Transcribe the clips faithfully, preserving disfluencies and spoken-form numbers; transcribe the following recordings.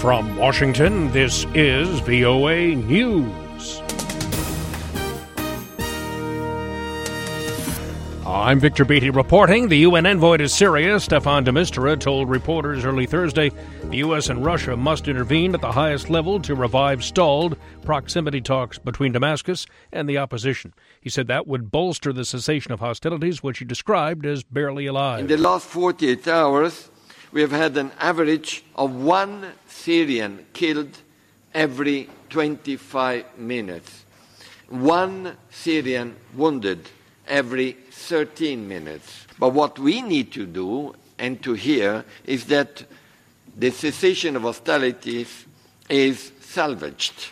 From Washington, this is V O A News. I'm Victor Beatty reporting. The U N envoy to Syria, Staffan de Mistura, told reporters early Thursday the U S and Russia must intervene at the highest level to revive stalled proximity talks between Damascus and the opposition. He said that would bolster the cessation of hostilities, which he described as barely alive. In the last forty-eight hours, we have had an average of one Syrian killed every twenty-five minutes, one Syrian wounded every thirteen minutes. But what we need to do and to hear is that the cessation of hostilities is salvaged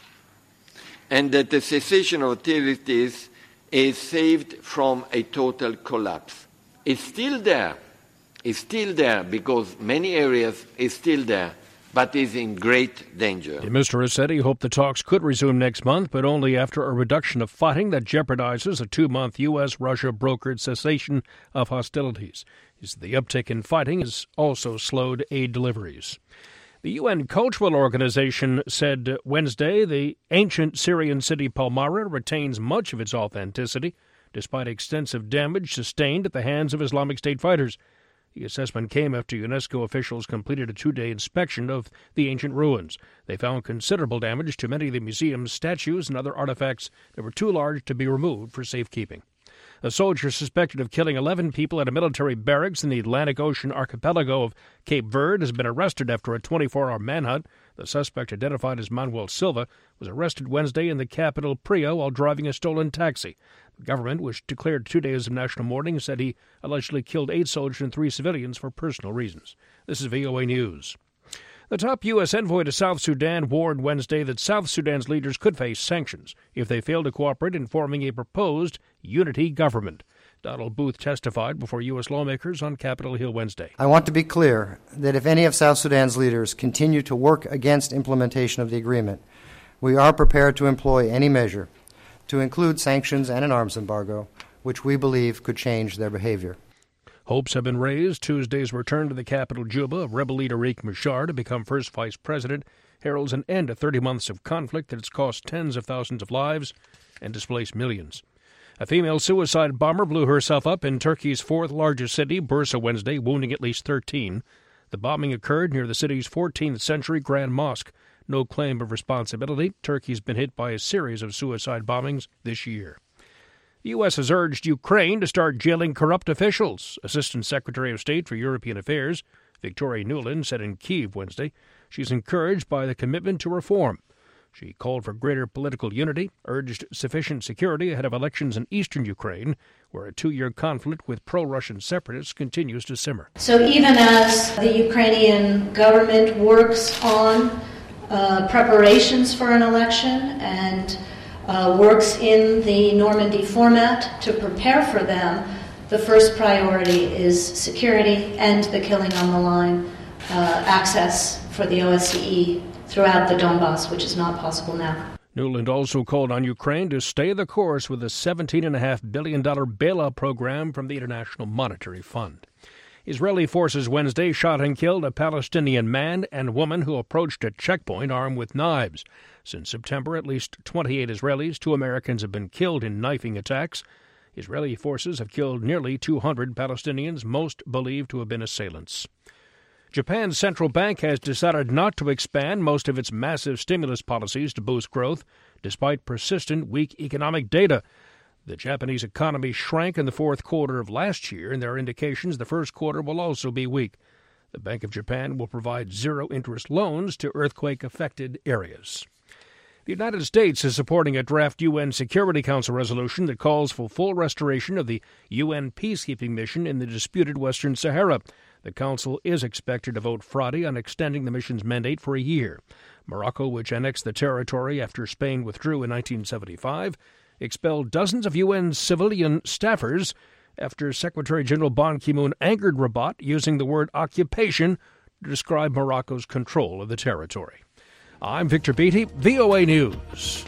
and that the cessation of hostilities is saved from a total collapse. It's still there. It's still there because many areas is still there, but is in great danger. De Mistura said he hoped the talks could resume next month, but only after a reduction of fighting that jeopardizes a two-month U S Russia brokered cessation of hostilities. He said the uptick in fighting has also slowed aid deliveries. The U N Cultural Organization said Wednesday the ancient Syrian city Palmyra retains much of its authenticity, despite extensive damage sustained at the hands of Islamic State fighters. The assessment came after UNESCO officials completed a two-day inspection of the ancient ruins. They found considerable damage to many of the museum's statues and other artifacts that were too large to be removed for safekeeping. A soldier suspected of killing eleven people at a military barracks in the Atlantic Ocean archipelago of Cape Verde has been arrested after a twenty-four hour manhunt. The suspect, identified as Manuel Silva, was arrested Wednesday in the capital Prio while driving a stolen taxi. The government, which declared two days of national mourning, said he allegedly killed eight soldiers and three civilians for personal reasons. This is V O A News. The top U S envoy to South Sudan warned Wednesday that South Sudan's leaders could face sanctions if they fail to cooperate in forming a proposed unity government. Donald Booth testified before U S lawmakers on Capitol Hill Wednesday. I want to be clear that if any of South Sudan's leaders continue to work against implementation of the agreement, we are prepared to employ any measure, to include sanctions and an arms embargo, which we believe could change their behavior. Hopes have been raised. Tuesday's return to the capital, Juba, of rebel leader Riek Machar to become first vice president heralds an end to thirty months of conflict that has cost tens of thousands of lives and displaced millions. A female suicide bomber blew herself up in Turkey's fourth-largest city, Bursa, Wednesday, wounding at least thirteen. The bombing occurred near the city's fourteenth century Grand Mosque. No claim of responsibility. Turkey's been hit by a series of suicide bombings this year. The U S has urged Ukraine to start jailing corrupt officials. Assistant Secretary of State for European Affairs Victoria Nuland said in Kyiv Wednesday she's encouraged by the commitment to reform. She called for greater political unity, urged sufficient security ahead of elections in eastern Ukraine, where a two-year conflict with pro-Russian separatists continues to simmer. So even as the Ukrainian government works on uh, preparations for an election and Uh, works in the Normandy format to prepare for them, the first priority is security and the killing on the line, uh, access for the O S C E throughout the Donbass, which is not possible now. Nuland also called on Ukraine to stay the course with a seventeen point five billion dollars bailout program from the International Monetary Fund. Israeli forces Wednesday shot and killed a Palestinian man and woman who approached a checkpoint armed with knives. Since September, at least twenty-eight Israelis, two Americans, have been killed in knifing attacks. Israeli forces have killed nearly two hundred Palestinians, most believed to have been assailants. Japan's central bank has decided not to expand most of its massive stimulus policies to boost growth, despite persistent weak economic data. The Japanese economy shrank in the fourth quarter of last year, and there are indications the first quarter will also be weak. The Bank of Japan will provide zero-interest loans to earthquake-affected areas. The United States is supporting a draft U N Security Council resolution that calls for full restoration of the U N peacekeeping mission in the disputed Western Sahara. The Council is expected to vote Friday on extending the mission's mandate for a year. Morocco, which annexed the territory after Spain withdrew in nineteen seventy-five, expelled dozens of U N civilian staffers after Secretary General Ban Ki-moon angered Rabat using the word occupation to describe Morocco's control of the territory. I'm Victor Beatty, V O A News.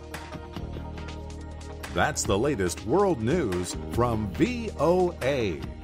That's the latest world news from V O A.